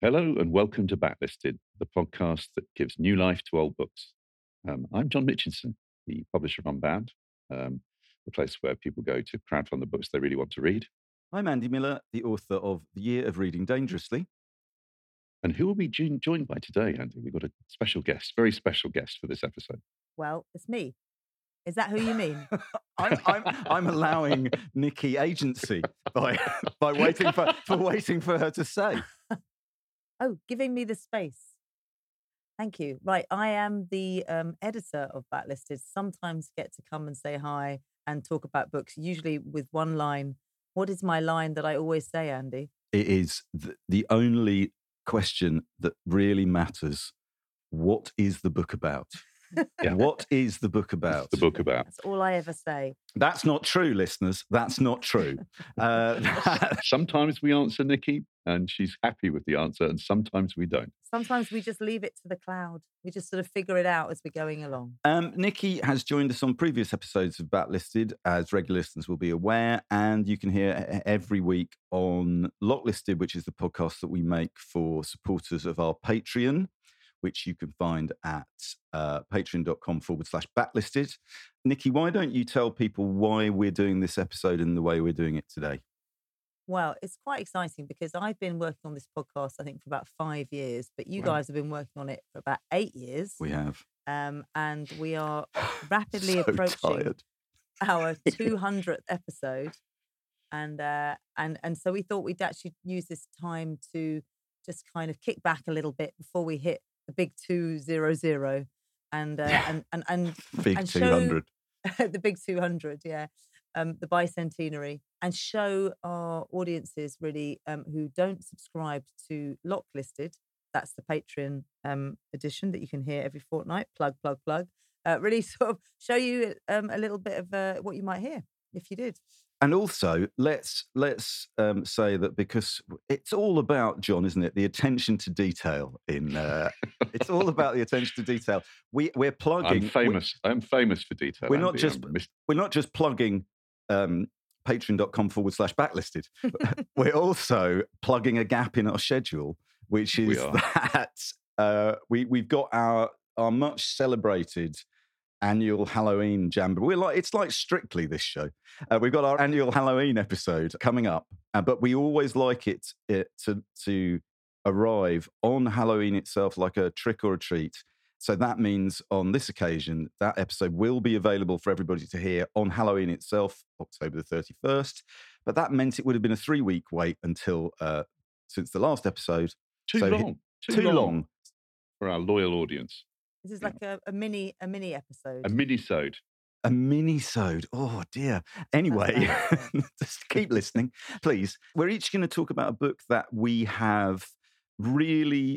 Hello and welcome to Backlisted, the podcast that gives new life to old books. I'm John Mitchinson, the publisher of Unbound, the place where people go to crowdfund the books they really want to read. I'm Andy Miller, the author of The Year of Reading Dangerously. And who will be joined by today, Andy? We've got a special guest, very special guest for this episode. Well, it's me. Is that who you mean? I'm allowing Nikki agency by waiting for her to say. Oh, giving me the space. Thank you. Right, I am the editor of Backlisted. Sometimes get to come and say hi and talk about books, usually with one line. What is my line that I always say, Andy? It is the only question that really matters. What is the book about? Yeah. What is the book about? What's the book about? That's all I ever say. That's not true, listeners. That's not true. Sometimes we answer Nikki and she's happy with the answer, and sometimes we don't. Sometimes we just leave it to the cloud. We just sort of figure it out as we're going along. Nikki has joined us on previous episodes of Backlisted, as regular listeners will be aware, and you can hear every week on Locklisted, which is the podcast that we make for supporters of our Patreon, which you can find at patreon.com/backlisted. Nikki, why don't you tell people why we're doing this episode in the way we're doing it today? Well, it's quite exciting because I've been working on this podcast, I think, for about 5 years, but you Wow. guys have been working on it for about 8 years. We have. And we are rapidly So approaching tired. our 200th episode. And so we thought we'd actually use this time to just kind of kick back a little bit before we hit the big 200 and Big and 200. show the big 200, yeah, the bicentenary, and show our audiences really who don't subscribe to Locklisted. That's the Patreon edition that you can hear every fortnight. Plug. Really sort of show you a little bit of what you might hear if you did. And also, let's say that because it's all about, John, isn't it? The attention to detail in it's all about the attention to detail. We're plugging. I'm famous for detail. We're Andy. not just plugging patreon.com/backlisted. We're also plugging a gap in our schedule, which is that we've got our much celebrated annual Halloween jamboree. It's like Strictly, this show. We've got our annual Halloween episode coming up, but we always like it to arrive on Halloween itself, like a trick or a treat. So that means on this occasion, that episode will be available for everybody to hear on Halloween itself, October the 31st. But that meant it would have been a 3-week wait until since the last episode. Too long for our loyal audience. This is like a mini episode. A mini-sode. A mini-sode. Oh, dear. Anyway, just keep listening, please. We're each going to talk about a book that we have really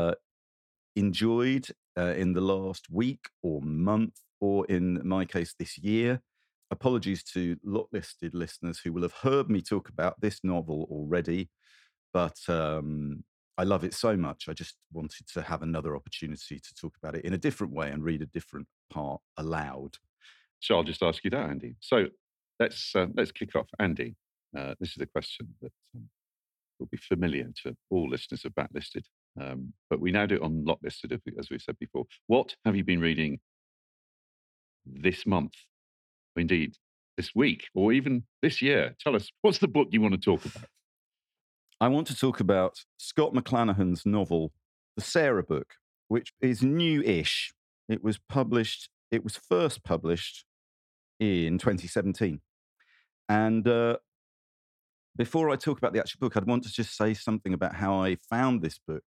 enjoyed in the last week or month, or in my case, this year. Apologies to Locklisted listeners who will have heard me talk about this novel already, but I love it so much. I just wanted to have another opportunity to talk about it in a different way and read a different part aloud. So I'll just ask you that, Andy. So let's kick off. Andy, this is a question that will be familiar to all listeners of Backlisted, but we now do it on Locklisted, as we've said before. What have you been reading this month? Indeed, this week, or even this year? Tell us, what's the book you want to talk about? I want to talk about Scott McClanahan's novel, The Sarah Book, which is new-ish. It was first published in 2017. And before I talk about the actual book, I'd want to just say something about how I found this book.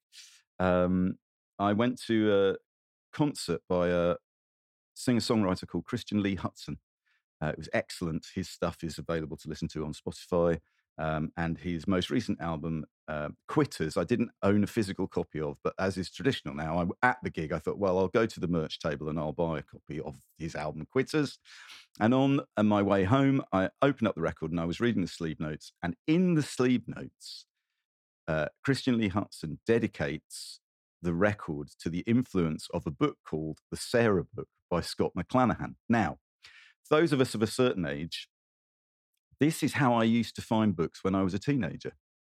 I went to a concert by a singer-songwriter called Christian Lee Hutson. It was excellent. His stuff is available to listen to on Spotify. And his most recent album, Quitters, I didn't own a physical copy of, but as is traditional now, at the gig, I thought, well, I'll go to the merch table and I'll buy a copy of his album, Quitters. And on my way home, I opened up the record and I was reading the sleeve notes. And in the sleeve notes, Christian Lee Hutson dedicates the record to the influence of a book called The Sarah Book by Scott McClanahan. Now, those of us of a certain age, this is how I used to find books when I was a teenager.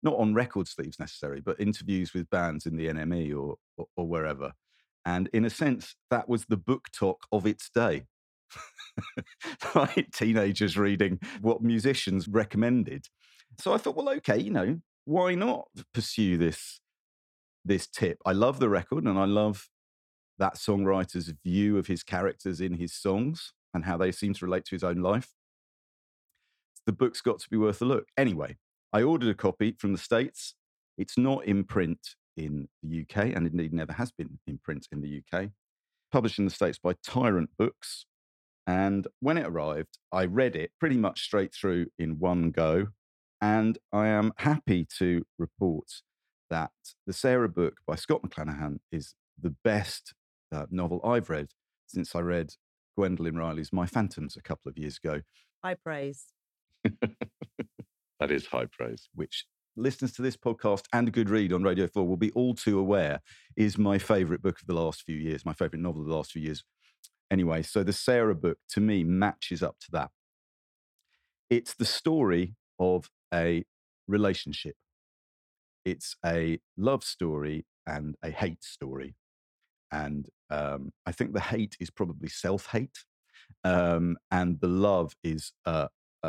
not on record sleeves necessarily, but interviews with bands in the NME or wherever. And in a sense, that was the book talk of its day. Right? Teenagers reading what musicians recommended. So I thought, well, okay, why not pursue this tip? I love the record, and I love that songwriter's view of his characters in his songs and how they seem to relate to his own life. The book's got to be worth a look. Anyway, I ordered a copy from the States. It's not in print in the UK, and indeed never has been in print in the UK. Published in the States by Tyrant Books. And when it arrived, I read it pretty much straight through in one go. And I am happy to report that The Sarah book by Scott McClanahan is the best novel I've read since I read Gwendolyn Riley's My Phantoms a couple of years ago. High praise. That is high praise. Which listeners to this podcast and a good read on Radio 4 will be all too aware is my favourite book of the last few years, my favourite novel of the last few years. Anyway, so the Sarah book, to me, matches up to that. It's the story of a relationship. It's a love story and a hate story. And I think the hate is probably self-hate. And the love is a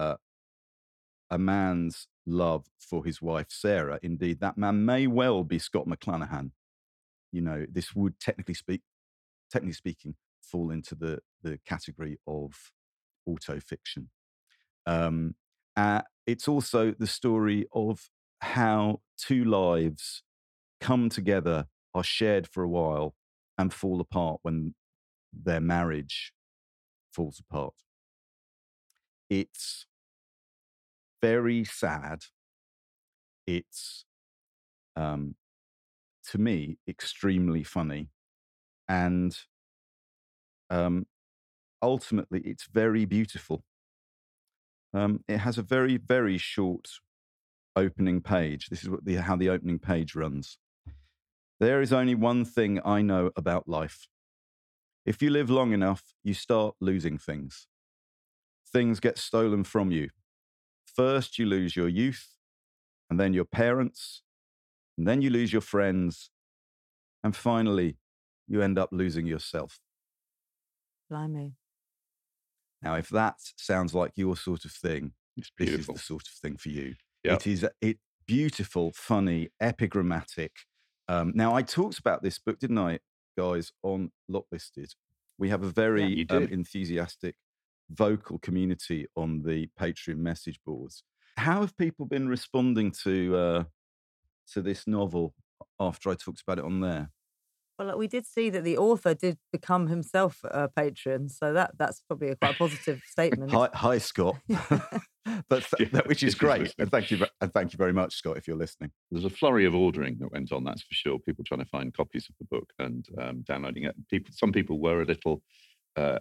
man's love for his wife, Sarah. Indeed, that man may well be Scott McClanahan. This would technically speaking, fall into the category of autofiction. It's also the story of how two lives come together, are shared for a while, and fall apart when their marriage falls apart. It's very sad. It's, to me, extremely funny. And ultimately, it's very beautiful. It has a very, very short opening page. This is how the opening page runs. There is only one thing I know about life. If you live long enough, you start losing things. Things get stolen from you. First, you lose your youth, and then your parents, and then you lose your friends, and finally, you end up losing yourself. Blimey. Now, if that sounds like your sort of thing, this is the sort of thing for you. Yep. It is beautiful, funny, epigrammatic. Now, I talked about this book, didn't I, guys, on Locklisted? We have a very enthusiastic vocal community on the Patreon message boards. How have people been responding to this novel after I talked about it on there? Well, we did see that the author did become himself a patron, so that's probably a quite positive statement. Hi, Scott. Which is great, and thank you very much, Scott, if you're listening. There's a flurry of ordering that went on, that's for sure. People trying to find copies of the book and downloading it. Some people were a little, the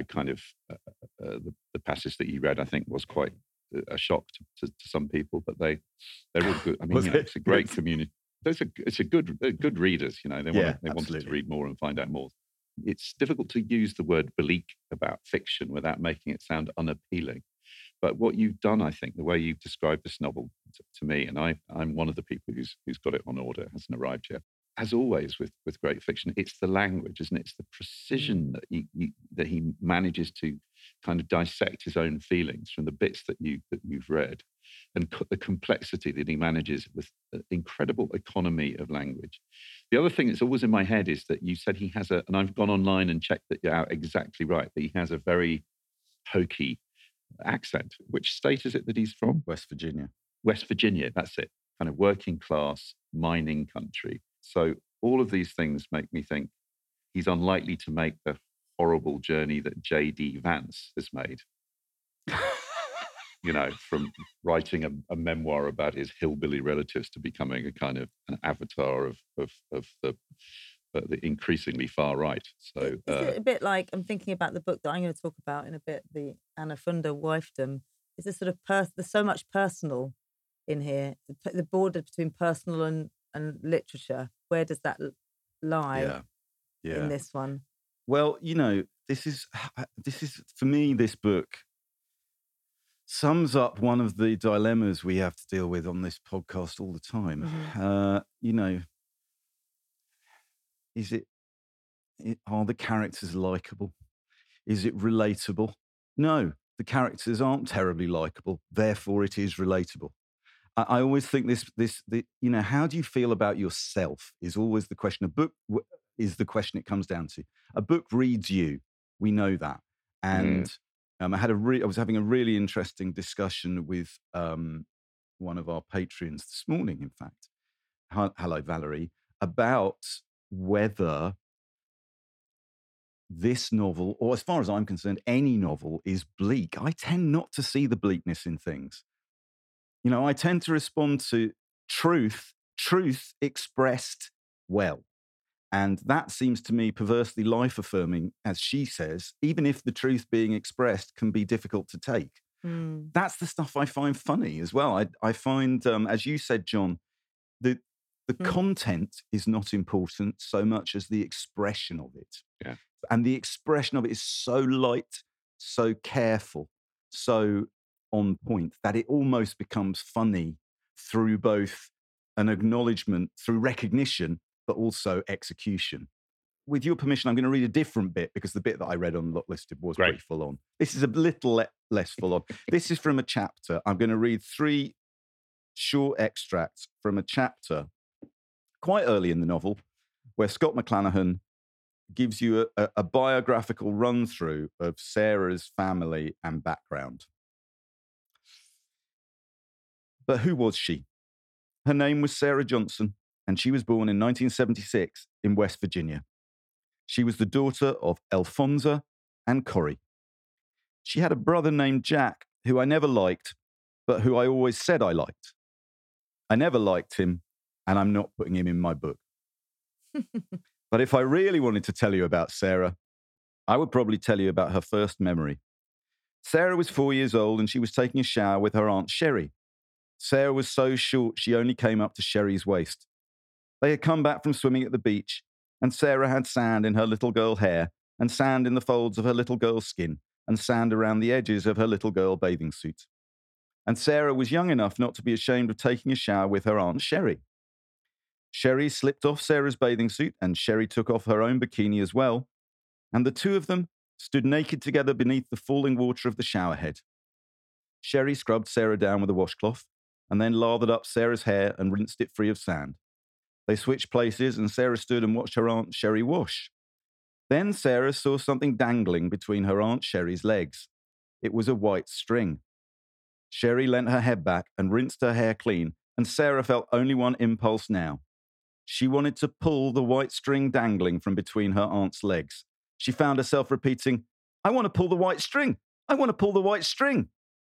passage that you read, I think, was quite a shock to some people, but they're all good. I mean, it's a great community. It's a good readers. They wanted to read more and find out more. It's difficult to use the word bleak about fiction without making it sound unappealing. But what you've done, I think, the way you've described this novel to me, and I'm one of the people who's got it on order, hasn't arrived yet. As always with great fiction, it's the language, isn't it? It's the precision that he manages to kind of dissect his own feelings from the bits that you've read, and the complexity that he manages with incredible economy of language. The other thing that's always in my head is that you said he has and I've gone online and checked that out exactly right, that he has a very hokey accent. Which state is it that he's from? West Virginia. West Virginia, that's it. Kind of working class, mining country. So all of these things make me think he's unlikely to make the horrible journey that J.D. Vance has made. From writing a memoir about his hillbilly relatives to becoming a kind of an avatar of the increasingly far right. So is it a bit like, I'm thinking about the book that I'm going to talk about in a bit, the Anna Funda Wifedom. Is this sort of there's so much personal in here, the border between personal and literature. Where does that lie in this one? Well, this is for me, this book sums up one of the dilemmas we have to deal with on this podcast all the time. Is are the characters likable? Is it relatable? No, the characters aren't terribly likable. Therefore, it is relatable. I always think how do you feel about yourself is always the question. A book is the question it comes down to. A book reads you. We know that. And I was having a really interesting discussion with one of our patrons this morning, in fact. Hello, Valerie, about whether this novel, or as far as I'm concerned, any novel, is bleak. I tend not to see the bleakness in things. I tend to respond to truth expressed well. And that seems to me perversely life-affirming, as she says, even if the truth being expressed can be difficult to take. That's the stuff I find funny as well. I find, as you said, John, the content is not important so much as the expression of it. Yeah. And the expression of it is so light, so careful, so on point that it almost becomes funny through both an acknowledgement, through recognition, but also execution. With your permission, I'm going to read a different bit because the bit that I read on Lot Listed was pretty full on. This is a little less full on. This is from a chapter. I'm going to read 3 short extracts from a chapter quite early in the novel where Scott McClanahan gives you a biographical run-through of Sarah's family and background. But who was she? Her name was Sarah Johnson, and she was born in 1976 in West Virginia. She was the daughter of Alphonsa and Corrie. She had a brother named Jack, who I never liked, but who I always said I liked. I never liked him, and I'm not putting him in my book. But if I really wanted to tell you about Sarah, I would probably tell you about her first memory. Sarah was 4 years old, and she was taking a shower with her Aunt Sherry. Sarah was so short she only came up to Sherry's waist. They had come back from swimming at the beach, and Sarah had sand in her little girl hair, and sand in the folds of her little girl's skin, and sand around the edges of her little girl bathing suit. And Sarah was young enough not to be ashamed of taking a shower with her Aunt Sherry. Sherry slipped off Sarah's bathing suit, and Sherry took off her own bikini as well, and the two of them stood naked together beneath the falling water of the shower head. Sherry scrubbed Sarah down with a washcloth, and then lathered up Sarah's hair and rinsed it free of sand. They switched places, and Sarah stood and watched her Aunt Sherry wash. Then Sarah saw something dangling between her Aunt Sherry's legs. It was a white string. Sherry leant her head back and rinsed her hair clean, and Sarah felt only one impulse now. She wanted to pull the white string dangling from between her aunt's legs. She found herself repeating, "I want to pull the white string. I want to pull the white string."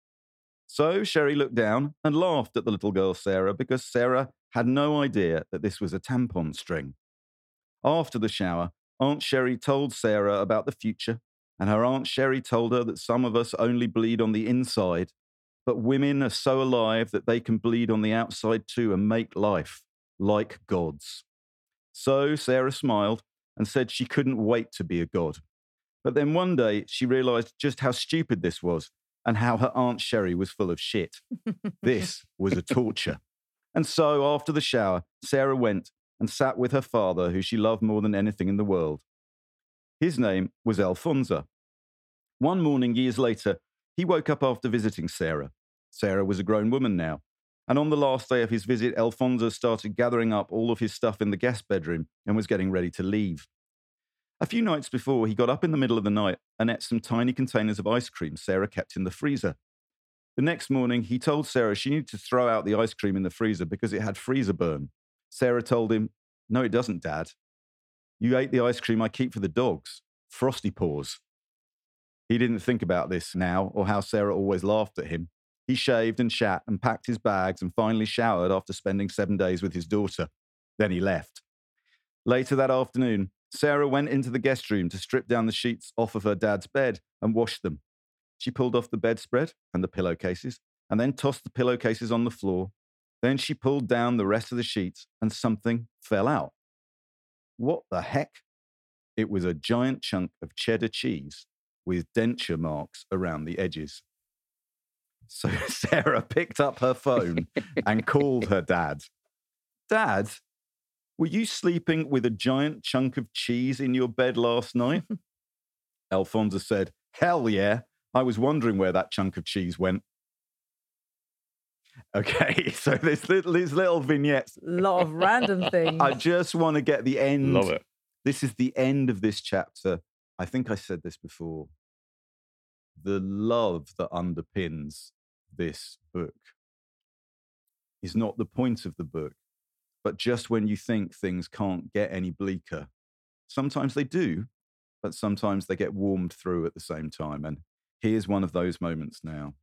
So Sherry looked down and laughed at the little girl Sarah because Sarah had no idea that this was a tampon string. After the shower, Aunt Sherry told Sarah about the future, and her Aunt Sherry told her that some of us only bleed on the inside, but women are so alive that they can bleed on the outside too and make life, like gods. So Sarah smiled and said she couldn't wait to be a god. But then one day she realized just how stupid this was and how her Aunt Sherry was full of shit. This was a torture. And so after the shower, Sarah went and sat with her father, who she loved more than anything in the world. His name was Alphonsa. One morning, years later, he woke up after visiting Sarah. Sarah was a grown woman now. And on the last day of his visit, Alphonsa started gathering up all of his stuff in the guest bedroom and was getting ready to leave. A few nights before, he got up in the middle of the night and ate some tiny containers of ice cream Sarah kept in the freezer. The next morning, he told Sarah she needed to throw out the ice cream in the freezer because it had freezer burn. Sarah told him, "No, it doesn't, Dad. You ate the ice cream I keep for the dogs, Frosty Paws." He didn't think about this now or how Sarah always laughed at him. He shaved and shat and packed his bags and finally showered after spending 7 days with his daughter. Then he left. Later that afternoon, Sarah went into the guest room to strip down the sheets off of her dad's bed and wash them. She pulled off the bedspread and the pillowcases and then tossed the pillowcases on the floor. Then she pulled down the rest of the sheets and something fell out. What the heck? It was a giant chunk of cheddar cheese with denture marks around the edges. So Sarah picked up her phone and called her dad. Dad, were you sleeping with a giant chunk of cheese in your bed last night? Alfonso said, hell yeah. I was wondering where that chunk of cheese went. Okay, so these little vignettes. A lot of random things. I just want to get the end. Love it. This is the end of this chapter. I think I said this before. The love that underpins this book is not the point of the book, but just when you think things can't get any bleaker, sometimes they do, but sometimes they get warmed through at the same time. And here's one of those moments now.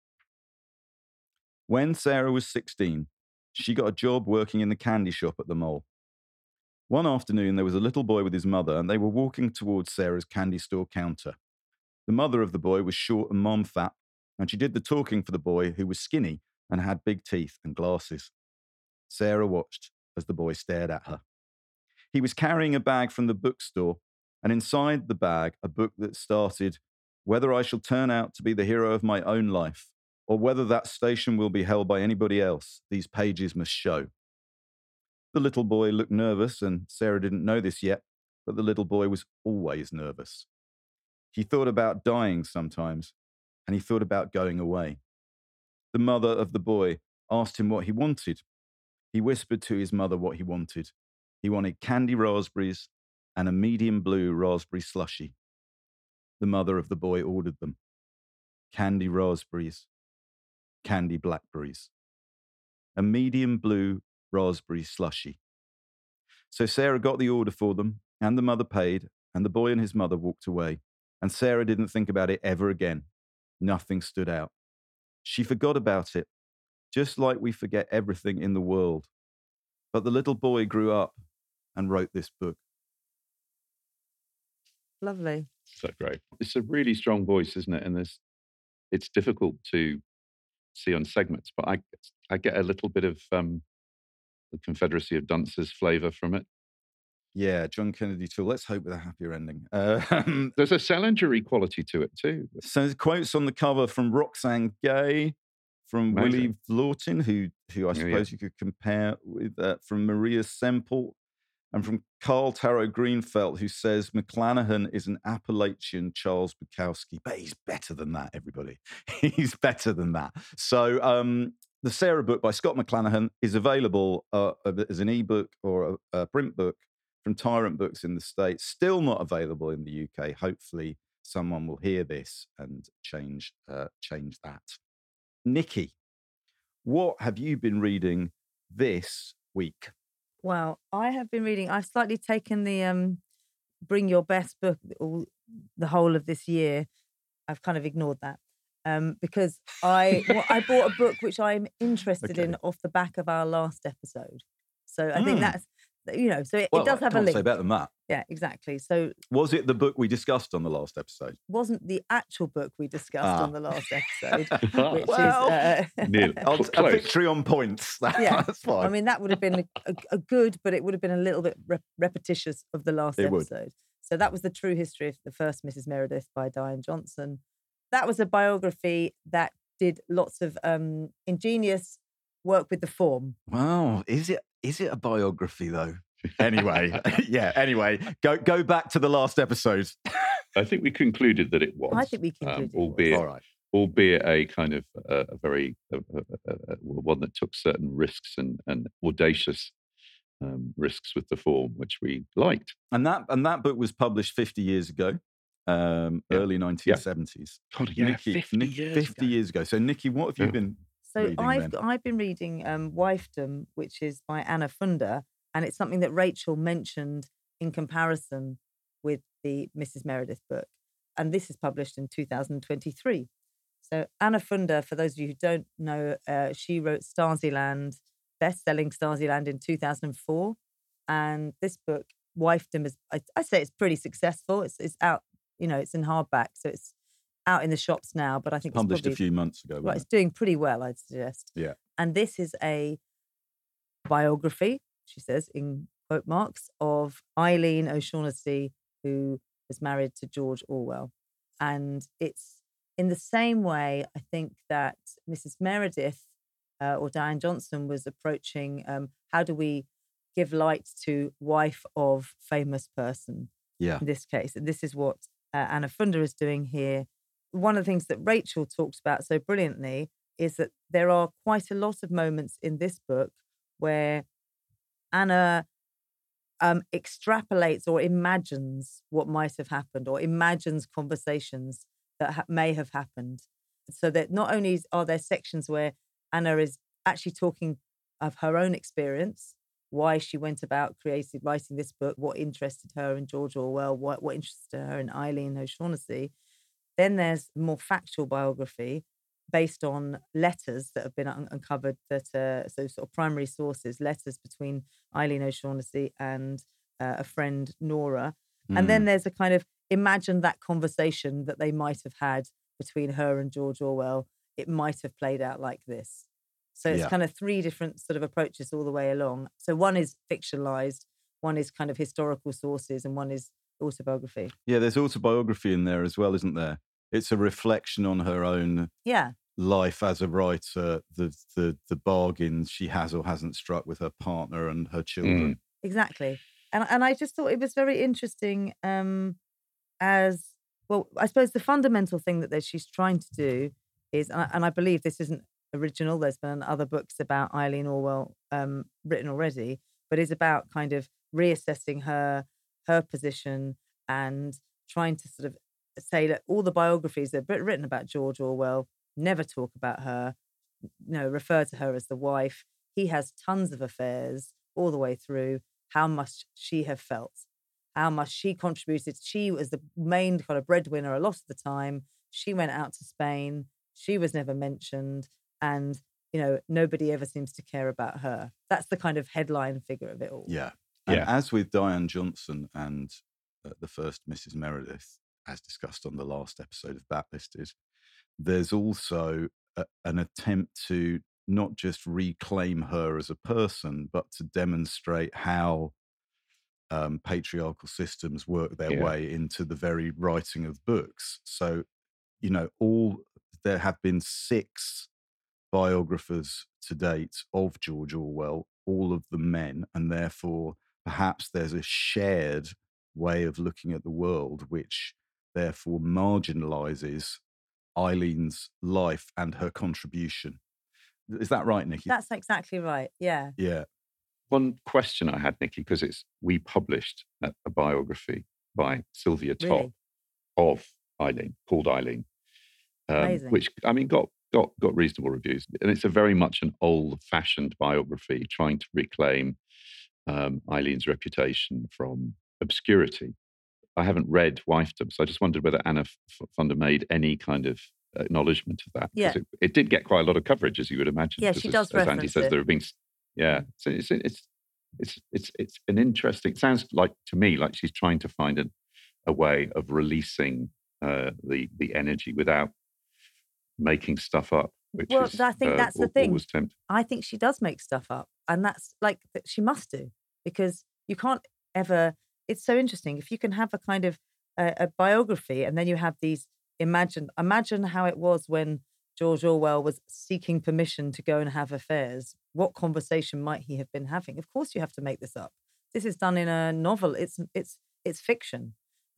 When Sarah was 16, she got a job working in the candy shop at the mall. One afternoon, there was a little boy with his mother, and they were walking towards Sarah's candy store counter. The mother of the boy was short and mom-fat, and she did the talking for the boy, who was skinny and had big teeth and glasses. Sarah watched as the boy stared at her. He was carrying a bag from the bookstore, and inside the bag, a book that started, "Whether I shall turn out to be the hero of my own life, or whether that station will be held by anybody else, these pages must show." The little boy looked nervous, and Sarah didn't know this yet, but the little boy was always nervous. He thought about dying sometimes, and he thought about going away. The mother of the boy asked him what he wanted. He whispered to his mother what he wanted. He wanted candy raspberries and a medium blue raspberry slushie. The mother of the boy ordered them. Candy raspberries, candy blackberries, a medium blue raspberry slushie. So Sarah got the order for them, and the mother paid, and the boy and his mother walked away. And Sarah didn't think about it ever again. Nothing stood out. She forgot about it, just like we forget everything in the world. But the little boy grew up and wrote this book. Lovely. So great. It's a really strong voice, isn't it? And it's difficult to see on segments, but I get a little bit of the Confederacy of Dunces flavour from it. Yeah, John Kennedy Toole. Let's hope with a happier ending. There's a Salinger quality to it too. So there's quotes on the cover from Roxane Gay, from Amazing. Willie Vlortin, who I suppose you could compare with, from Maria Semple, and from Carl Taro Greenfeld, who says McClanahan is an Appalachian Charles Bukowski, but he's better than that, everybody. He's better than that. So the Sarah book by Scott McClanahan is available as an ebook or a print book from Tyrant Books in the States, still not available in the UK. Hopefully someone will hear this and change that. Nikki, what have you been reading this week? Well, I have been reading. I've slightly taken the Bring Your Best book the whole of this year. I've kind of ignored that because I bought a book which I'm interested in off the back of our last episode. So I think that's, so it does have a link. Say better than that. Yeah, exactly. So was it the book we discussed on the last episode? Wasn't the actual book we discussed on the last episode, which is a victory on points. That's fine. I mean, that would have been a good, but it would have been a little bit repetitious of the last episode. So that was The True History of the First Mrs. Meredith by Diane Johnson. That was a biography that did lots of ingenious work with the form. Wow, is it a biography though? Anyway, Anyway, go back to the last episode. I think we concluded that it was. I think we concluded, albeit a kind of a very one that took certain risks and audacious risks with the form, which we liked. And that book was published 50 years ago, early 1970s. God, yeah, Nikki, 50 years ago. So, Nikki, what have you been? So I've been reading Wifedom, which is by Anna Funder, and it's something that Rachel mentioned in comparison with the Mrs. Meredith book. And this is published in 2023. So Anna Funder, for those of you who don't know, she wrote Stasiland, best-selling Stasiland in 2004. And this book, Wifedom, is, I say it's pretty successful. It's out, it's in hardback, so it's out in the shops now, but I think published it's probably a few months ago. Right, it's doing pretty well, I'd suggest. Yeah. And this is a biography, she says, in quote marks, of Eileen O'Shaughnessy, who was married to George Orwell. And it's in the same way, I think that Mrs. Meredith or Diane Johnson was approaching how do we give light to wife of famous person Yeah. in this case. And this is what Anna Funder is doing here. One of the things that Rachel talks about so brilliantly is that there are quite a lot of moments in this book where Anna extrapolates or imagines what might have happened, or imagines conversations that may have happened. So that not only are there sections where Anna is actually talking of her own experience, why she went about writing this book, what interested her in George Orwell, what interested her in Eileen O'Shaughnessy. Then there's more factual biography based on letters that have been uncovered that so sort of primary sources, letters between Eileen O'Shaughnessy and a friend, Nora. And then there's a kind of imagine that conversation that they might have had between her and George Orwell. It might have played out like this. So it's kind of three different sort of approaches all the way along. So one is fictionalized, one is kind of historical sources, and one is autobiography. Yeah, there's autobiography in there as well, isn't there? It's a reflection on her own life as a writer, the bargains she has or hasn't struck with her partner and her children. Exactly. And I just thought it was very interesting as, well, I suppose the fundamental thing that she's trying to do is, and I believe this isn't original, there's been other books about Eileen Orwell written already, but is about kind of reassessing her position and trying to sort of say that all the biographies that are written about George Orwell never talk about her, refer to her as the wife. He has tons of affairs all the way through. How must she have felt? How much she contributed? She was the main kind of breadwinner a lot of the time. She went out to Spain. She was never mentioned. And, nobody ever seems to care about her. That's the kind of headline figure of it all. Yeah. And as with Diane Johnson and the first Mrs. Meredith, as discussed on the last episode of Backlisted, there's also an attempt to not just reclaim her as a person, but to demonstrate how patriarchal systems work their way into the very writing of books. So, there have been 6 biographers to date of George Orwell, all of them men, and therefore perhaps there's a shared way of looking at the world, which therefore marginalizes Eileen's life and her contribution. Is that right, Nikki? That's exactly right. Yeah. Yeah. One question I had, Nikki, because we published a biography by Sylvia Topp of Eileen, called Eileen, which got reasonable reviews, and it's a very much an old-fashioned biography trying to reclaim Eileen's reputation from obscurity. I haven't read Wifedom, so I just wondered whether Anna Funder made any kind of acknowledgement of that. Yeah, it did get quite a lot of coverage, as you would imagine. Yeah, she does as Andy says, there have been. Yeah, so it's an interesting. It sounds like to me like she's trying to find a way of releasing the energy without making stuff up. I think that's the thing. Always tempting. I think she does make stuff up, and that's like she must do, because you can't ever. It's so interesting if you can have a kind of a biography, and then you have these. Imagine how it was when George Orwell was seeking permission to go and have affairs. What conversation might he have been having? Of course, you have to make this up. This is done in a novel. It's fiction,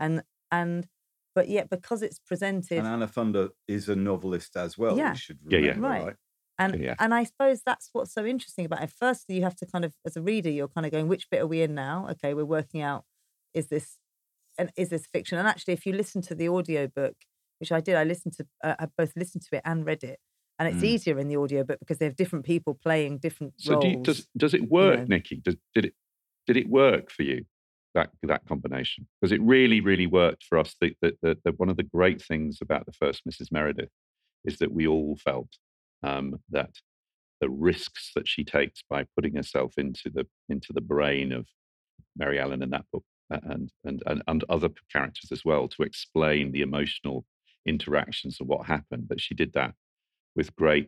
but yet because it's presented. And Anna Funder is a novelist as well. Yeah. We should remember, right. And I suppose that's what's so interesting about it. Firstly, you have to kind of, as a reader, you're kind of going, which bit are we in now? Okay, we're working out, is this fiction? And actually, if you listen to the audiobook, which I did, I both listened to it and read it. And it's easier in the audiobook because they have different people playing different roles. Does it work, Nikki? Did it work for you, that combination? Because it really, really worked for us. The one of the great things about the first Mrs. Meredith is that we all felt that the risks that she takes by putting herself into the brain of Mary Allen in that book and other characters as well, to explain the emotional interactions of what happened, that she did that with great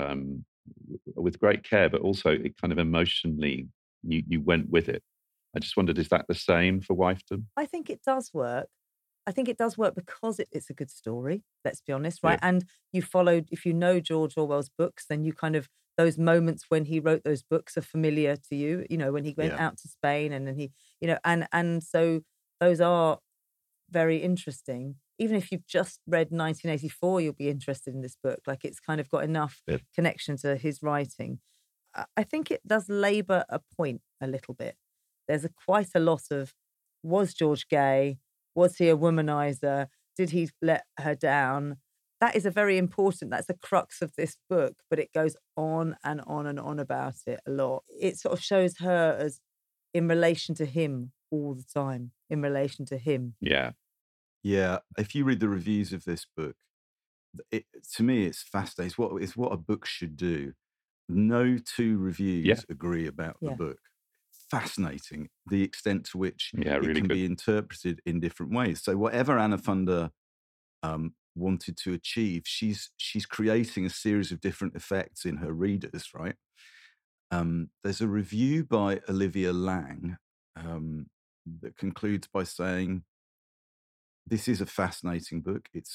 care, but also it kind of emotionally you went with it. I just wondered, is that the same for Wifedom? I think it does work. I think it does work because it's a good story, let's be honest, right? Yeah. And you followed, if you know George Orwell's books, then you kind of, those moments when he wrote those books are familiar to you, when he went Yeah. out to Spain and then he, and so those are very interesting. Even if you've just read 1984, you'll be interested in this book. Like it's kind of got enough Yeah. connection to his writing. I think it does labour a point a little bit. There's quite a lot of, was George gay? Was he a womanizer? Did he let her down? That is that's the crux of this book, but it goes on and on and on about it a lot. It sort of shows her as in relation to him all the time, in relation to him. Yeah. Yeah, if you read the reviews of this book, to me, it's fascinating. It's what a book should do. No two reviews agree about the Yeah. book. Fascinating, the extent to which Yeah, it really can good. be interpreted in different ways. So whatever Anna Funder wanted to achieve, she's creating a series of different effects in her readers, right? There's a review by Olivia Lang that concludes by saying, this is a fascinating book. The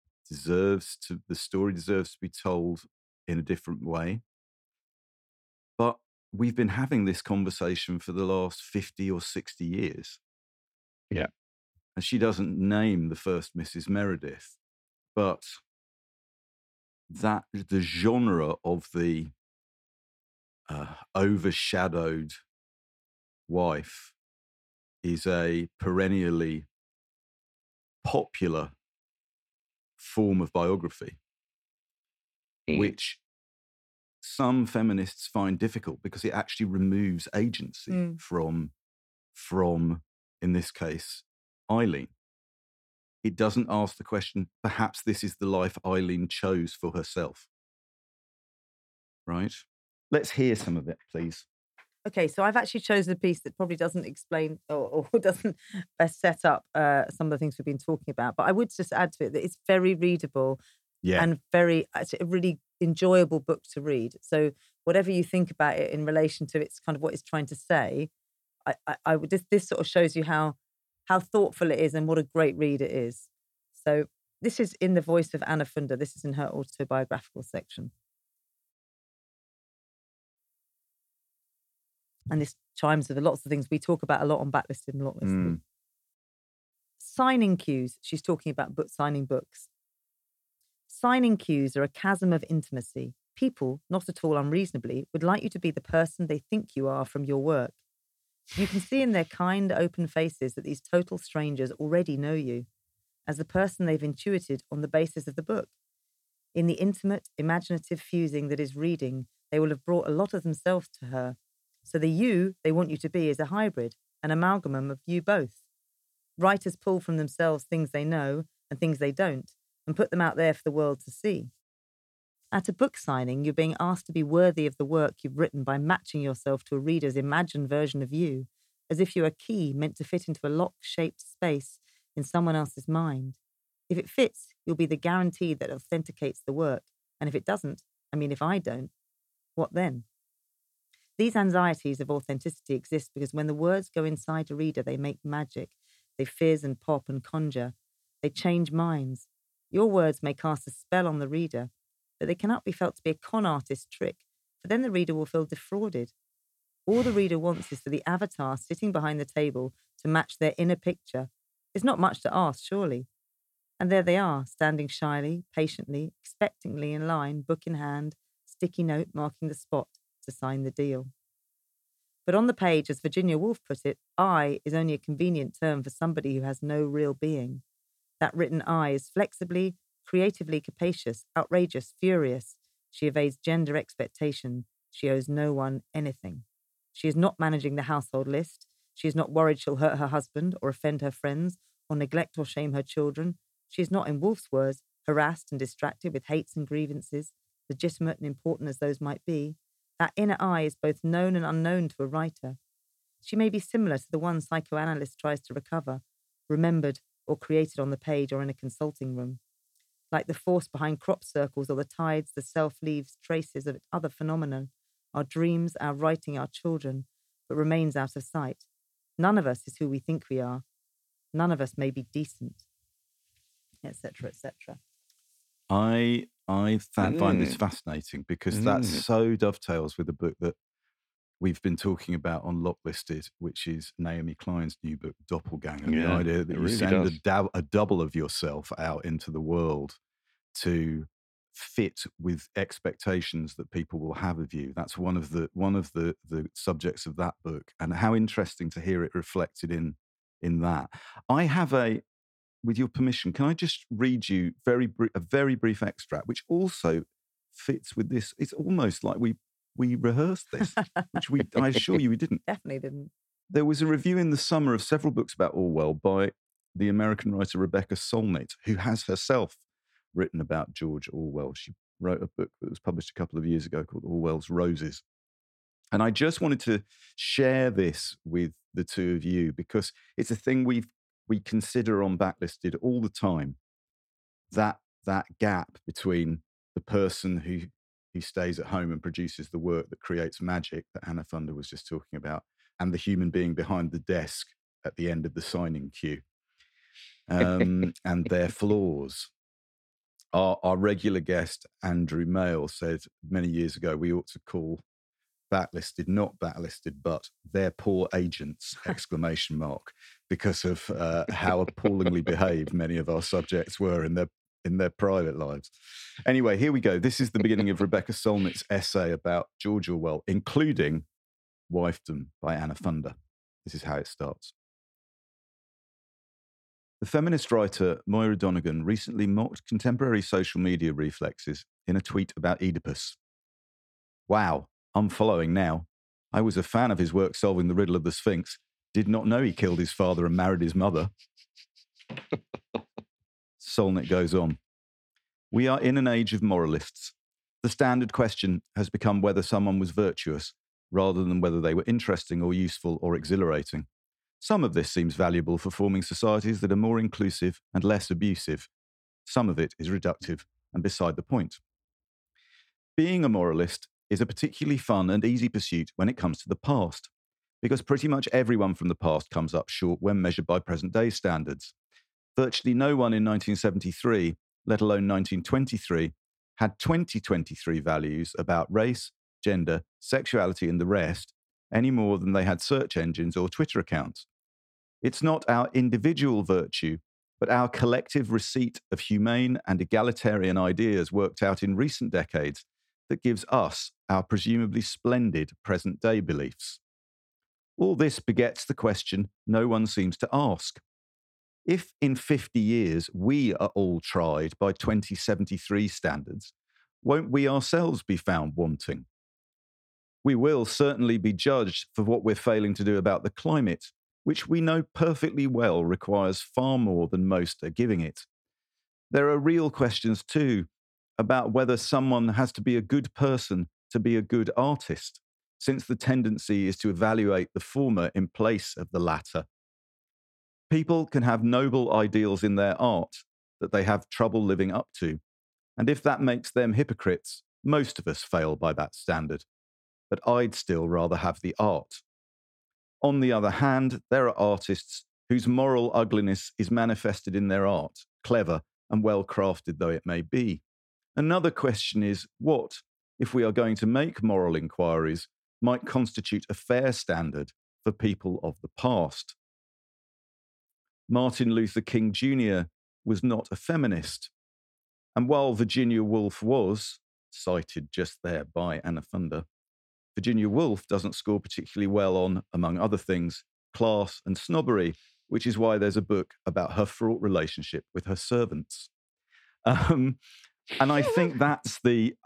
story deserves to be told in a different way. But we've been having this conversation for the last 50 or 60 years. Yeah. And she doesn't name the first Mrs. Meredith, but that the genre of the overshadowed wife is a perennially popular form of biography, which some feminists find difficult because it actually removes agency from, in this case, Eileen. It doesn't ask the question, perhaps this is the life Eileen chose for herself. Right? Let's hear some of it, please. Okay, so I've actually chosen a piece that probably doesn't explain or doesn't best set up some of the things we've been talking about. But I would just add to it that it's very readable and it's a really enjoyable book to read. So whatever you think about it in relation to its kind of what it's trying to say, I would this sort of shows you how thoughtful it is and what a great read it is. So this is in the voice of Anna Funder. This is in her autobiographical section. And this chimes with lots of things we talk about a lot on Backlisted and Locklisted. Signing queues. She's talking about signing books. Signing queues are a chasm of intimacy. People, not at all unreasonably, would like you to be the person they think you are from your work. You can see in their kind, open faces that these total strangers already know you as the person they've intuited on the basis of the book. In the intimate, imaginative fusing that is reading, they will have brought a lot of themselves to her. So the you they want you to be is a hybrid, an amalgam of you both. Writers pull from themselves things they know and things they don't, and put them out there for the world to see. At a book signing, you're being asked to be worthy of the work you've written by matching yourself to a reader's imagined version of you, as if you're a key meant to fit into a lock-shaped space in someone else's mind. If it fits, you'll be the guarantee that authenticates the work, and if it doesn't, if I don't, what then? These anxieties of authenticity exist because when the words go inside a reader, they make magic. They fizz and pop and conjure. They change minds. Your words may cast a spell on the reader, but they cannot be felt to be a con artist's trick, for then the reader will feel defrauded. All the reader wants is for the avatar sitting behind the table to match their inner picture. It's not much to ask, surely. And there they are, standing shyly, patiently, expectantly in line, book in hand, sticky note marking the spot to sign the deal. But on the page, as Virginia Woolf put it, I is only a convenient term for somebody who has no real being. That written I is flexibly, creatively capacious, outrageous, furious. She evades gender expectation. She owes no one anything. She is not managing the household list. She is not worried she'll hurt her husband or offend her friends or neglect or shame her children. She is not, in Woolf's words, harassed and distracted with hates and grievances, legitimate and important as those might be. That inner I is both known and unknown to a writer. She may be similar to the one psychoanalyst tries to recover, remembered or created on the page or in a consulting room. Like the force behind crop circles or the tides, the self leaves traces of other phenomena, our dreams, our writing, our children, but remains out of sight. None of us is who we think we are. None of us may be decent. etc., etc. I find this fascinating because that so dovetails with the book that we've been talking about on Locklisted, which is Naomi Klein's new book, Doppelganger. The idea that you send a double of yourself out into the world to fit with expectations that people will have of you. That's one of the subjects of that book, and how interesting to hear it reflected in that. I have with your permission, can I just read you a very brief extract, which also fits with this? It's almost like we rehearsed this, which I assure you we didn't. Definitely didn't. There was a review in the summer of several books about Orwell by the American writer Rebecca Solnit, who has herself written about George Orwell. She wrote a book that was published a couple of years ago called Orwell's Roses. And I just wanted to share this with the two of you because it's a thing we consider on Backlisted all the time, that gap between the person who stays at home and produces the work that creates magic that Anna Funder was just talking about, and the human being behind the desk at the end of the signing queue, and their flaws. Our regular guest, Andrew Mail, said many years ago we ought to call Backlisted not Backlisted, but their poor agents, ! Because of how appallingly behaved many of our subjects were in their private lives. Anyway, here we go. This is the beginning of Rebecca Solnit's essay about George Orwell, including Wifedom by Anna Funder. This is how it starts. The feminist writer Moira Donegan recently mocked contemporary social media reflexes in a tweet about Oedipus. Wow, I'm following now. I was a fan of his work solving the riddle of the Sphinx. Did not know he killed his father and married his mother. Solnit goes on. We are in an age of moralists. The standard question has become whether someone was virtuous, rather than whether they were interesting or useful or exhilarating. Some of this seems valuable for forming societies that are more inclusive and less abusive. Some of it is reductive and beside the point. Being a moralist is a particularly fun and easy pursuit when it comes to the past, because pretty much everyone from the past comes up short when measured by present-day standards. Virtually no one in 1973, let alone 1923, had 2023 values about race, gender, sexuality, and the rest, any more than they had search engines or Twitter accounts. It's not our individual virtue, but our collective receipt of humane and egalitarian ideas worked out in recent decades that gives us our presumably splendid present-day beliefs. All this begets the question no one seems to ask. If in 50 years we are all tried by 2073 standards, won't we ourselves be found wanting? We will certainly be judged for what we're failing to do about the climate, which we know perfectly well requires far more than most are giving it. There are real questions too about whether someone has to be a good person to be a good artist, since the tendency is to evaluate the former in place of the latter. People can have noble ideals in their art that they have trouble living up to, and if that makes them hypocrites, most of us fail by that standard. But I'd still rather have the art. On the other hand, there are artists whose moral ugliness is manifested in their art, clever and well-crafted though it may be. Another question is, what, if we are going to make moral inquiries, might constitute a fair standard for people of the past? Martin Luther King Jr. was not a feminist. And while Virginia Woolf was, cited just there by Anna Funder, Virginia Woolf doesn't score particularly well on, among other things, class and snobbery, which is why there's a book about her fraught relationship with her servants. And I think that's the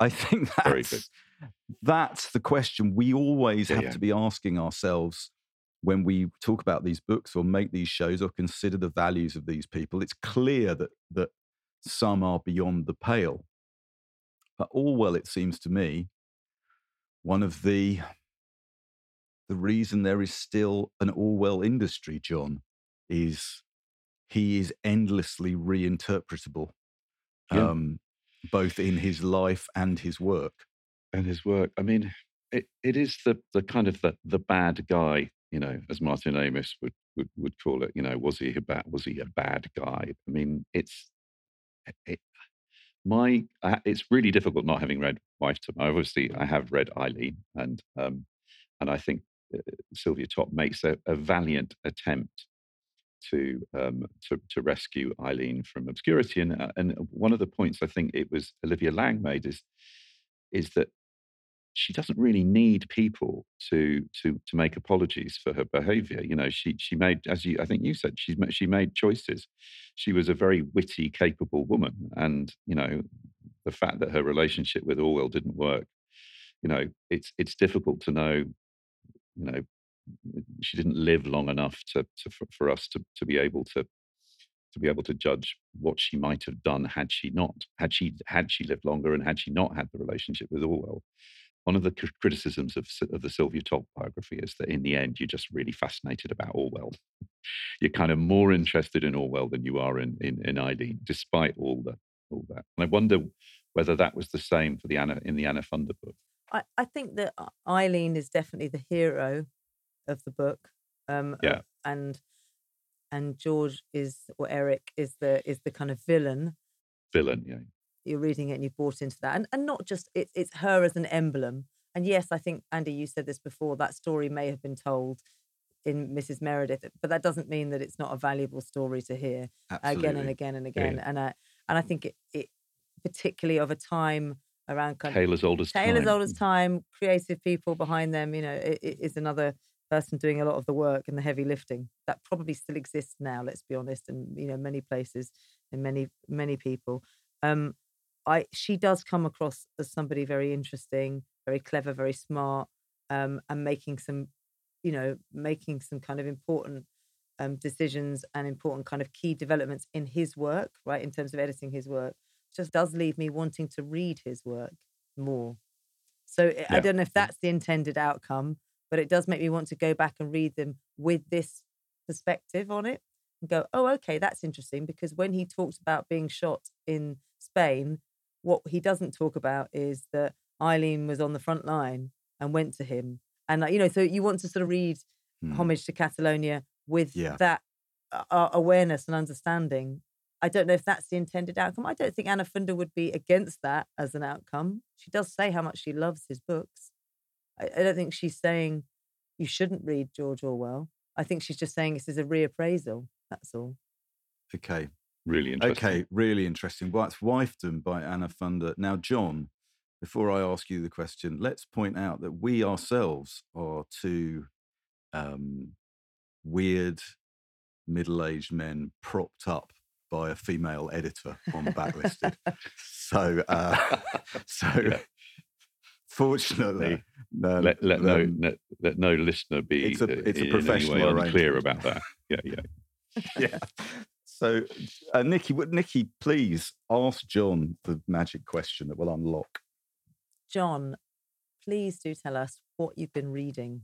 question we always have to be asking ourselves when we talk about these books or make these shows or consider the values of these people. It's clear that some are beyond the pale. But Orwell, it seems to me, one of the reason there is still an Orwell industry, John, is he is endlessly reinterpretable, both in his life and his work. And his work. I mean, it is the kind of the bad guy, as Martin Amis would call it. Was he a bad guy? I mean, it's it, it's really difficult not having read Wife. I have read Eileen, and I think Sylvia Topp makes a valiant attempt to rescue Eileen from obscurity. And one of the points I think it was Olivia Laing made is that she doesn't really need people to make apologies for her behaviour. You know, she made, I think you said, she made choices. She was a very witty, capable woman, and you know, the fact that her relationship with Orwell didn't work, you know, it's difficult to know. You know, she didn't live long enough for us to be able to judge what she might have done had she lived longer, and had she not had the relationship with Orwell. One of the criticisms of the Sylvia Topp biography is that in the end, you're just really fascinated about Orwell. You're kind of more interested in Orwell than you are in Eileen, despite all that. And I wonder whether that was the same for the Anna Funder book. I think that Eileen is definitely the hero of the book. Yeah. And George Eric is the kind of villain. Villain, yeah. You're reading it and you've bought into that. And not just, it's her as an emblem. And yes, I think, Andy, you said this before, that story may have been told in Mrs. Meredith, but that doesn't mean that it's not a valuable story to hear again and again and again. Yeah. And I think it particularly of a time around kind Tale as old as time, creative people behind them, you know, it is another person doing a lot of the work and the heavy lifting that probably still exists now, let's be honest, in, you know, many places and many people. She does come across as somebody very interesting, very clever, very smart, and making some kind of important decisions and important kind of key developments in his work, right, in terms of editing his work. Just does leave me wanting to read his work more. So yeah. I don't know if that's the intended outcome, but it does make me want to go back and read them with this perspective on it and go, oh, okay, that's interesting, because when he talks about being shot in Spain, what he doesn't talk about is that Eileen was on the front line and went to him. And, you know, so you want to sort of read Homage to Catalonia with that awareness and understanding. I don't know if that's the intended outcome. I don't think Anna Funder would be against that as an outcome. She does say how much she loves his books. I don't think she's saying you shouldn't read George Orwell. I think she's just saying this is a reappraisal. That's all. Okay. Really interesting. Okay, really interesting. Well, it's Wifedom by Anna Funder. Now, John, before I ask you the question, let's point out that we ourselves are two weird middle-aged men propped up by a female editor on Backlisted. So fortunately, let no listener be it's a professional arrangement. Unclear about that. Yeah. So, Nikki, please ask John the magic question that will unlock. John, please do tell us what you've been reading.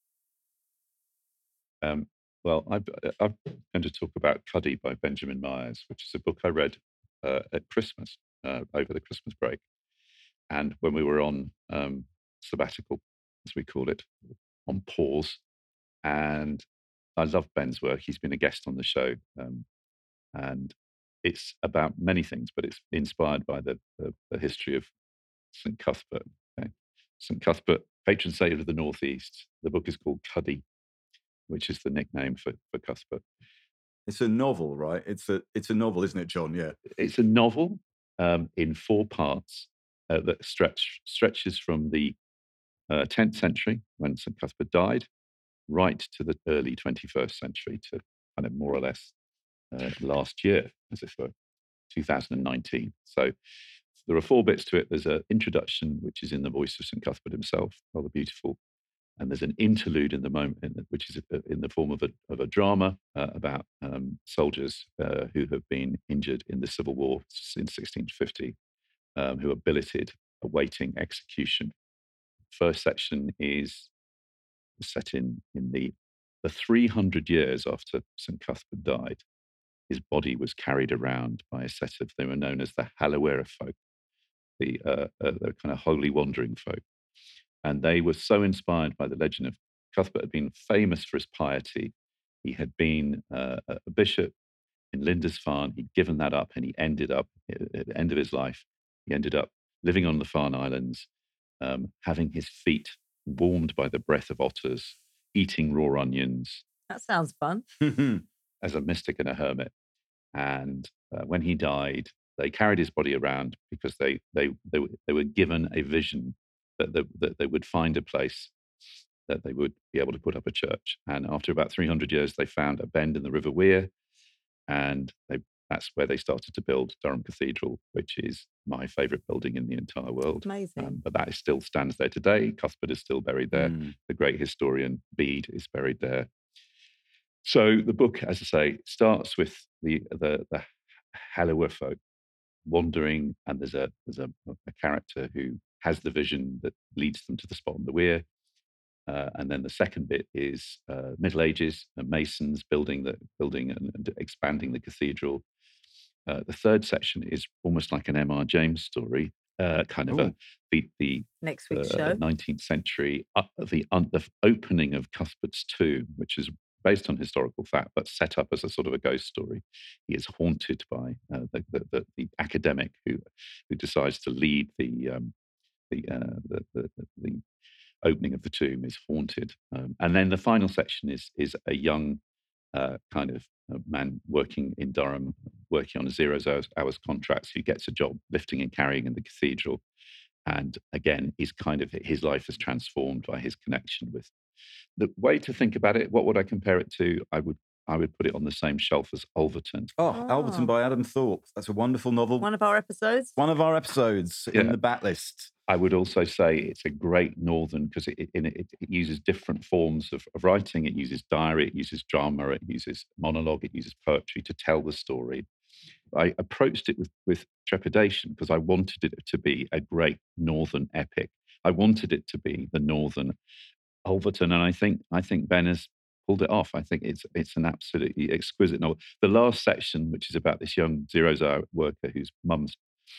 Well, I'm going to talk about Cuddy by Benjamin Myers, which is a book I read at Christmas, over the Christmas break. And when we were on sabbatical, as we call it, on pause. And I love Ben's work. He's been a guest on the show. And it's about many things, but it's inspired by the history of St. Cuthbert. Okay? St. Cuthbert, patron saint of the Northeast. The book is called Cuddy, which is the nickname for Cuthbert. It's a novel, right? It's a novel, isn't it, John? Yeah. It's a novel in 4 parts that stretches from the 10th century, when St. Cuthbert died, right to the early 21st century, to kind of more or less last year, as it were, 2019. So there are 4 bits to it. There's an introduction, which is in the voice of St. Cuthbert himself, rather beautiful. And there's an interlude in the moment, which is in the form of a drama about soldiers who have been injured in the Civil War in 1650, who are billeted, awaiting execution. First section is set in the 300 years after St. Cuthbert died. His body was carried around by a set of, they were known as the Hallowe'er folk, the kind of holy wandering folk. And they were so inspired by the legend of Cuthbert had been famous for his piety. He had been a bishop. in Lindisfarne. He'd given that up, and he ended up, at the end of his life, he ended up living on the Farne Islands, having his feet warmed by the breath of otters, eating raw onions. That sounds fun. As a mystic and a hermit. And when he died, they carried his body around because they were given a vision that they would find a place that they would be able to put up a church. And after about 300 years, they found a bend in the River Wear, and that's where they started to build Durham Cathedral, which is my favourite building in the entire world. Amazing. But that still stands there today. Cuthbert is still buried there. The great historian Bede is buried there. So the book, as I say, starts with the Hallower folk wandering, and there's a character who has the vision that leads them to the spot on the weir. And then the second bit is Middle Ages, masons building and expanding the cathedral. The third section is almost like an M.R. James story, kind of the next week's show, 19th century, the opening of Cuthbert's tomb, which is based on historical fact, but set up as a sort of a ghost story. He is haunted by the academic who decides to lead the opening of the tomb is haunted. And then the final section is a young kind of man working in Durham, working on a 0 hours contracts, who gets a job lifting and carrying in the cathedral. And again, his life is transformed by his connection with. The way to think about it, what would I compare it to? I would put it on the same shelf as Ulverton. Alverton by Adam Thorpe. That's a wonderful novel. One of our episodes in the backlist. I would also say it's a great northern, because it uses different forms of writing. It uses diary, it uses drama, it uses monologue, it uses poetry to tell the story. I approached it with trepidation because I wanted it to be a great northern epic. I wanted it to be the northern Ulverton, and I think Ben has pulled it off. I think it's an absolutely exquisite novel. The last section, which is about this young 0 hour worker whose mum's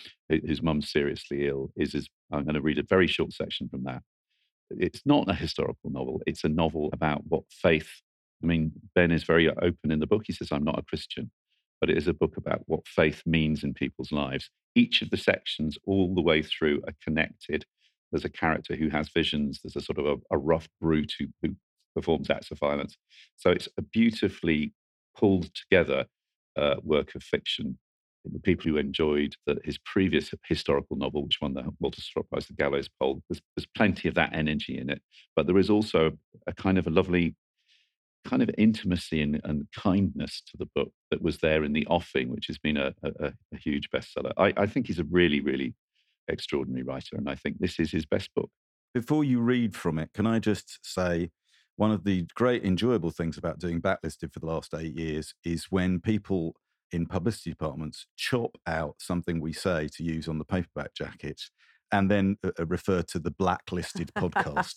seriously ill, I'm going to read a very short section from that. It's not a historical novel. It's a novel about what faith. I mean, Ben is very open in the book. He says, "I'm not a Christian," but it is a book about what faith means in people's lives. Each of the sections, all the way through, are connected. There's a character who has visions. There's a sort of a rough brute who performs acts of violence. So it's a beautifully pulled together work of fiction. The people who enjoyed his previous historical novel, which won the Walter Scott Prize, The Gallows Pole, there's plenty of that energy in it. But there is also a kind of a lovely kind of intimacy and kindness to the book that was there in The Offing, which has been a huge bestseller. I think he's a really, really extraordinary writer, and I think this is his best book. Before you read from it, can I just say one of the great enjoyable things about doing Backlisted for the last 8 years is when people in publicity departments chop out something we say to use on the paperback jacket and then refer to the Blacklisted podcast,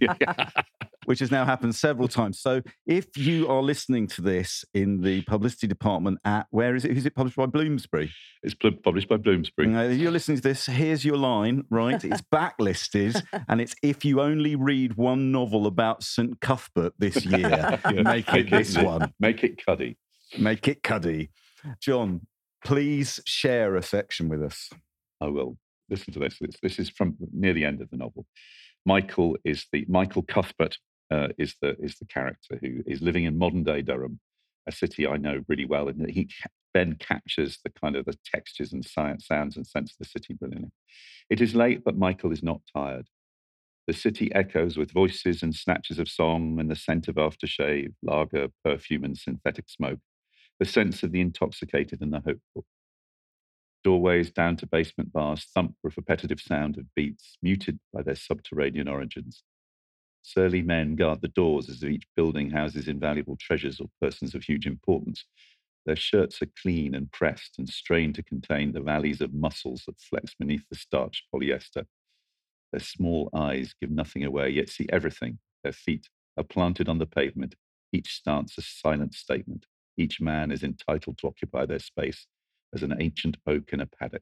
which has now happened several times. So if you are listening to this in the publicity department where is it? Who's it published by? Bloomsbury? It's published by Bloomsbury. If you're listening to this, here's your line, right? It's Backlisted, and it's if you only read one novel about St. Cuthbert this year, make it this one. Make it Cuddy. Make it Cuddy. John, please share a section with us. I will. Listen to this. This is from near the end of the novel. Michael Cuthbert is the character who is living in modern day Durham, a city I know really well, and Ben captures the kind of the textures and sounds and sense of the city brilliantly. It is late, but Michael is not tired. The city echoes with voices and snatches of song and the scent of aftershave, lager, perfume, and synthetic smoke. The sense of the intoxicated and the hopeful. Doorways down to basement bars thump with repetitive sound of beats, muted by their subterranean origins. Surly men guard the doors as if each building houses invaluable treasures or persons of huge importance. Their shirts are clean and pressed and strained to contain the valleys of muscles that flex beneath the starched polyester. Their small eyes give nothing away, yet see everything. Their feet are planted on the pavement, each stance a silent statement. Each man is entitled to occupy their space as an ancient oak in a paddock.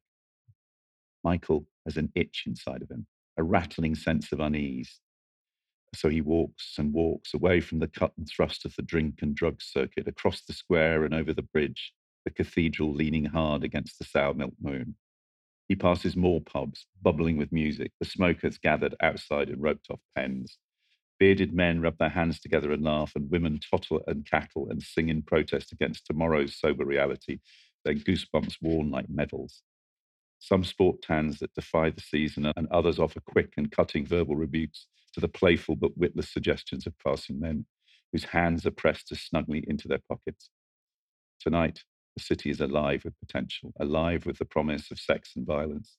Michael has an itch inside of him, a rattling sense of unease. So he walks and walks away from the cut and thrust of the drink and drug circuit, across the square and over the bridge, the cathedral leaning hard against the sour milk moon. He passes more pubs, bubbling with music, the smokers gathered outside in roped-off pens. Bearded men rub their hands together and laugh, and women totter and cackle and sing in protest against tomorrow's sober reality, their goosebumps worn like medals. Some sport tans that defy the season, and others offer quick and cutting verbal rebukes to the playful but witless suggestions of passing men, whose hands are pressed as snugly into their pockets. Tonight, the city is alive with potential, alive with the promise of sex and violence.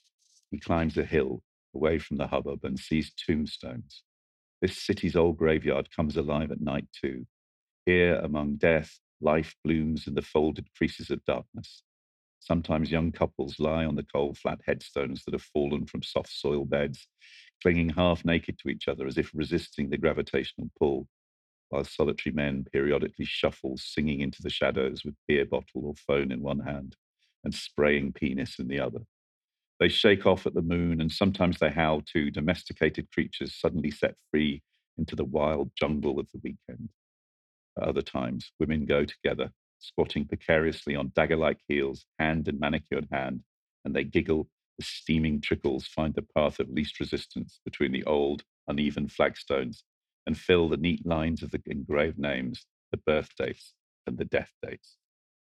He climbs a hill away from the hubbub and sees tombstones. This city's old graveyard comes alive at night too. Here, among death, life blooms in the folded creases of darkness. Sometimes young couples lie on the cold, flat headstones that have fallen from soft soil beds, clinging half naked to each other as if resisting the gravitational pull, while solitary men periodically shuffle, singing into the shadows with beer bottle or phone in one hand and spraying penis in the other. They shake off at the moon, and sometimes they howl too, domesticated creatures suddenly set free into the wild jungle of the weekend. At other times, women go together, squatting precariously on dagger-like heels, hand in manicured hand, and they giggle as steaming trickles find the path of least resistance between the old, uneven flagstones and fill the neat lines of the engraved names, the birth dates, and the death dates.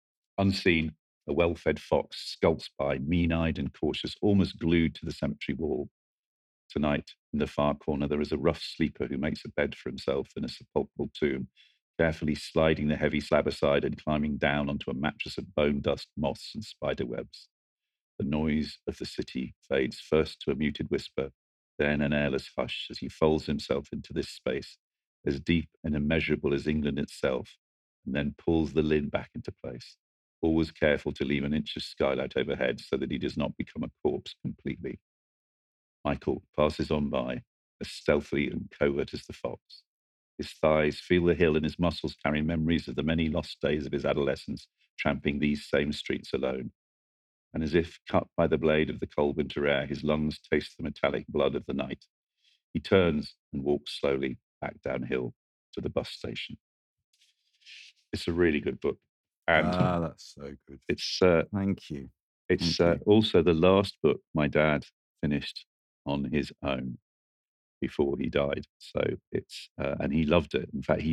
Unseen, a well-fed fox skulks by, mean-eyed and cautious, almost glued to the cemetery wall. Tonight, in the far corner, there is a rough sleeper who makes a bed for himself in a sepulchral tomb, carefully sliding the heavy slab aside and climbing down onto a mattress of bone dust, moths, and spider webs. The noise of the city fades first to a muted whisper, then an airless hush as he folds himself into this space, as deep and immeasurable as England itself, and then pulls the lid back into place, always careful to leave an inch of skylight overhead so that he does not become a corpse completely. Michael passes on by, as stealthy and covert as the fox. His thighs feel the hill and his muscles carry memories of the many lost days of his adolescence, tramping these same streets alone. And as if cut by the blade of the cold winter air, his lungs taste the metallic blood of the night. He turns and walks slowly back downhill to the bus station. It's a really good book. And that's so good. it's Thank you. it's Thank you. also the last book my dad finished on his own before he died. So it's and he loved it. In fact,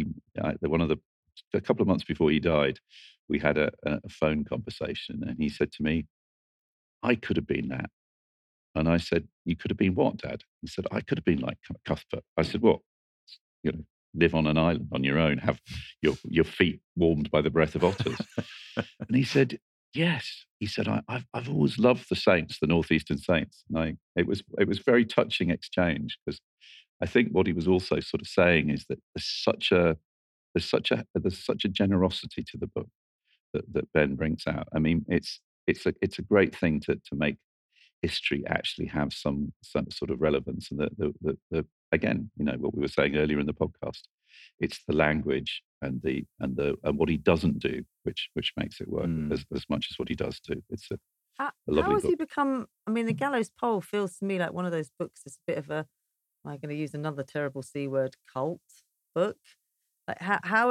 a couple of months before he died, we had a phone conversation, and he said to me, "I could have been that." And I said, "You could have been what, Dad?" He said, "I could have been like Cuthbert." I said, "What? You know, live on an island on your own, have your feet warmed by the breath of otters." And he said, "Yes." He said, I've always loved the Saints, the Northeastern Saints." And it was very touching exchange, because I think what he was also sort of saying is that there's such a generosity to the book that Ben brings out. I mean, it's a great thing to make history actually have some sort of relevance, and the again, what we were saying earlier in the podcast, it's the language and what he doesn't do, which makes it work as much as what he does do. It's a lovely How has book. he become? I mean, The Gallows Pole feels to me like one of those books that's a bit of a, I'm going to use another terrible C word, cult book. Like how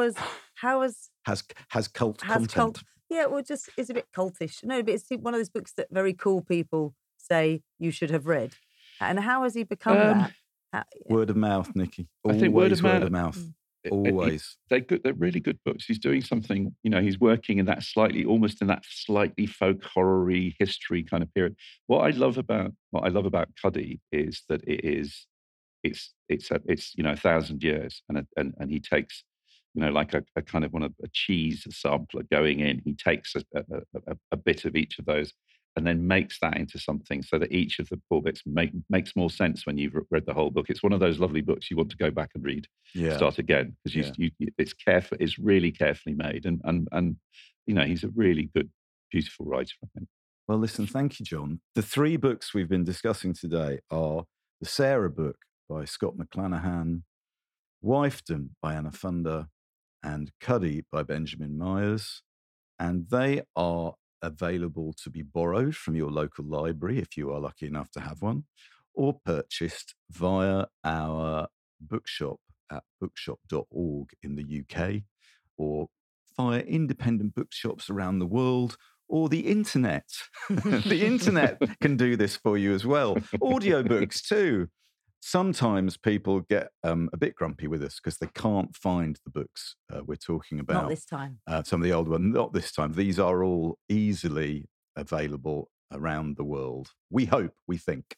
has cult content. Yeah, well, just it's a bit cultish. No, but it's one of those books that very cool people say you should have read. And how has he become that? Word of mouth, Nikki. I think word of mouth. Always. They're good. They're really good books. He's doing something. He's working in that slightly folk horror-y history kind of period. What I love about Cuddy is that it's 1,000 years, and he takes like a kind of a cheese sampler going in. He takes a bit of each of those and then makes that into something, so that each of the poor bits makes more sense when you've read the whole book. It's one of those lovely books you want to go back and read, start again, because it's careful. It's really carefully made, and he's a really good, beautiful writer, I think. Well, listen, thank you, John. The three books we've been discussing today are the Sarah book by Scott McClanahan, Wifedom by Anna Funder, and Cuddy by Benjamin Myers. And they are available to be borrowed from your local library if you are lucky enough to have one, or purchased via our bookshop at bookshop.org in the UK, or via independent bookshops around the world or the internet. The internet can do this for you as well. Audiobooks too. Sometimes people get a bit grumpy with us because they can't find the books we're talking about. Not this time. Some of the old ones, not this time. These are all easily available around the world. We hope, we think.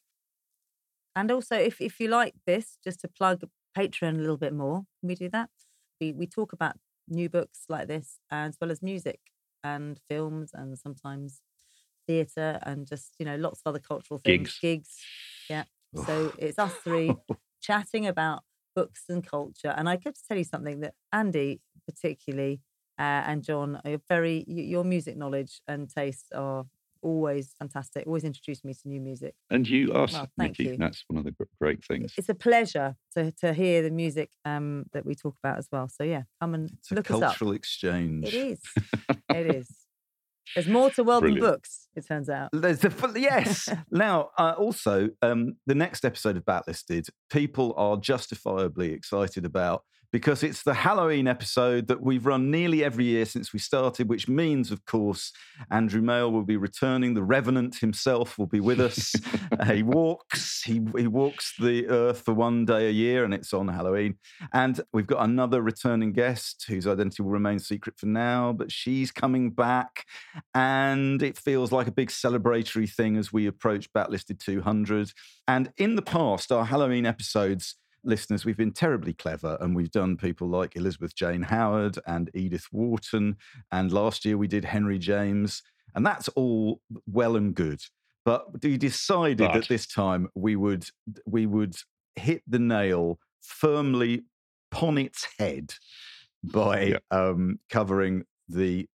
And also, if you like this, just to plug Patreon a little bit more, can we do that? We talk about new books like this, as well as music and films and sometimes theatre and just, lots of other cultural things. Gigs. Yeah. So it's us three chatting about books and culture. And I could tell you something that Andy particularly and John, your music knowledge and taste are always fantastic. Always introduce me to new music. And you asked, well, thank Nikki. you. That's one of the great things. It's a pleasure to hear the music that we talk about as well. So yeah, come and look us up. Cultural exchange. It is. It is. There's more to world than books, it turns out. Yes. Now, also, the next episode of Backlisted, people are justifiably excited about because it's the Halloween episode that we've run nearly every year since we started, which means, of course, Andrew Mail will be returning. The Revenant himself will be with us. He walks the earth for one day a year, and it's on Halloween. And we've got another returning guest whose identity will remain secret for now, but she's coming back. And it feels like a big celebratory thing as we approach Backlisted 200. And in the past, our Halloween episodes, listeners, we've been terribly clever and we've done people like Elizabeth Jane Howard and Edith Wharton. And last year we did Henry James. And that's all well and good. But we decided that this time we would hit the nail firmly upon its head by covering the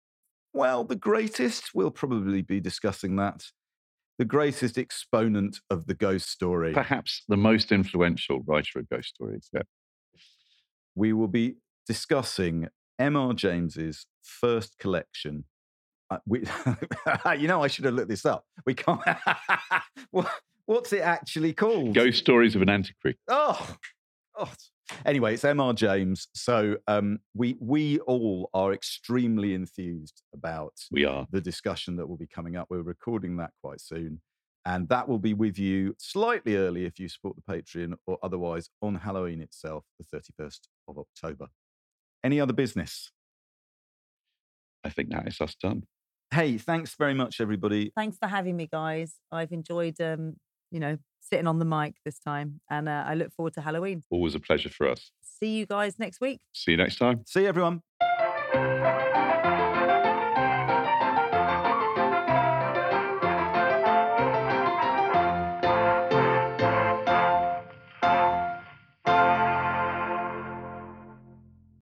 greatest, we'll probably be discussing that, the greatest exponent of the ghost story. Perhaps the most influential writer of ghost stories. Yeah. We will be discussing M.R. James's first collection. I should have looked this up. We can't. What's it actually called? Ghost Stories of an Antiquary. Oh. Anyway, it's M.R. James. So we all are extremely enthused about the discussion that will be coming up. We're recording that quite soon. And that will be with you slightly early if you support the Patreon or otherwise on Halloween itself, the 31st of October. Any other business? I think that is us done. Hey, thanks very much, everybody. Thanks for having me, guys. I've enjoyed, sitting on the mic this time. And I look forward to Halloween. Always a pleasure for us. See you guys next week. See you next time. See you, everyone.